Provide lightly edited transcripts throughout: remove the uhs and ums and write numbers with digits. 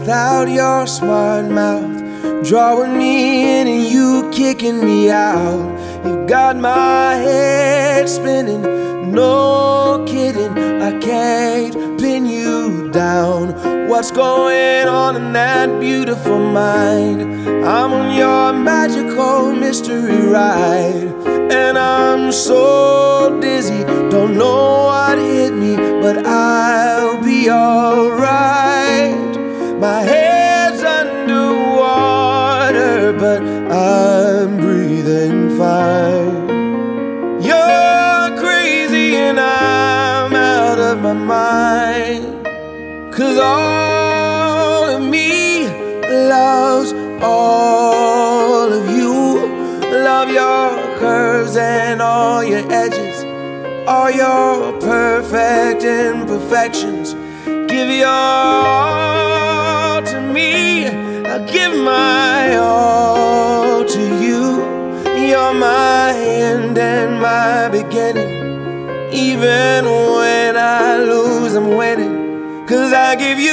without your smart mouth, drawing me in and you kicking me out. You've got my head spinning, no kidding, I can't pin you down. What's going on in that beautiful mind? I'm on your magical mystery ride, and I'm so dizzy, don't know what hit me, but I'll be alright. My head's underwater, but I'm breathing fine. You're crazy and I'm out of my mind, 'cause all of me loves all of you. Love your curves and all your edges, all your perfect imperfections. Give your all to me, I'll give my all to you. You're my end and my beginning. Even when I lose, I'm winning, 'cause I give you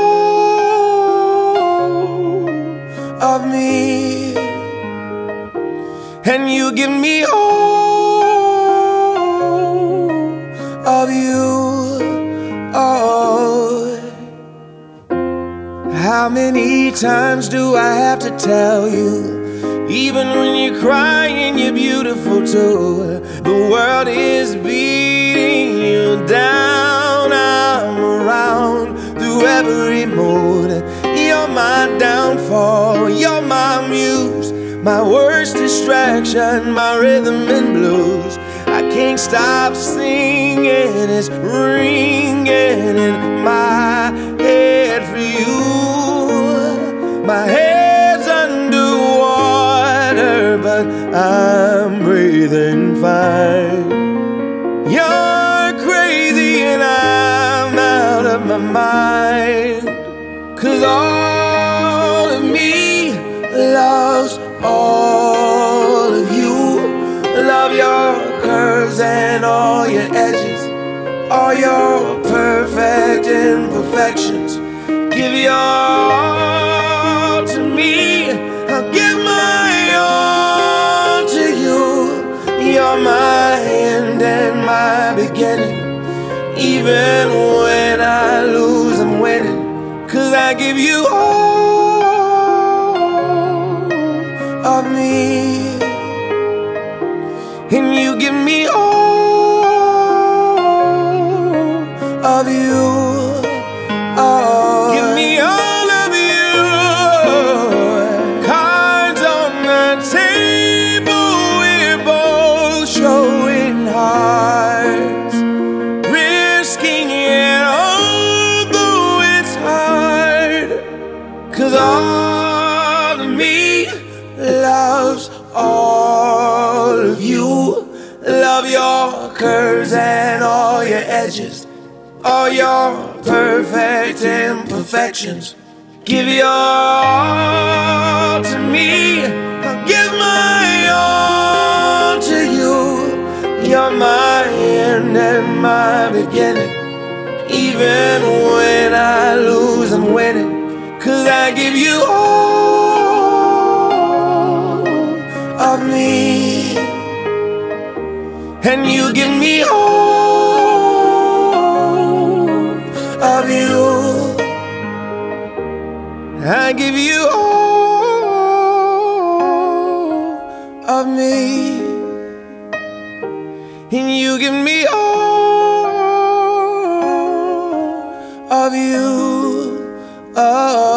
all of me, and you give me all of you. Oh, how many times do I have to tell you? Even when you're crying, you're beautiful too. The world is beating you down. I'm around through every mood. You're my downfall, you're my muse, my worst distraction, my rhythm and blues. I can't stop singing, it's ringing in my head for you. My head's underwater, but I'm breathing fine. You're crazy and I'm out of my mind, 'cause all of me loves all of you. Love your curves and all your edges, all your perfect imperfections. Give your all to me, I'll give my all to you. You're my end and my beginning. Even when I lose, I'm winning, 'cause I give you all of me, and you give me all of you. Oh, give me all of you. Cards on the table, we're both showing hearts, risking it although it's hard, 'cause all of me loves all of you. Love your curves and all your edges, all your perfect imperfections. Give your all to me, I'll give my all to you. You're my end and my beginning. Even when I lose, I'm winning, 'cause I give you all of me, and you give me all of you. I give you all of me, and you give me all of you. Oh.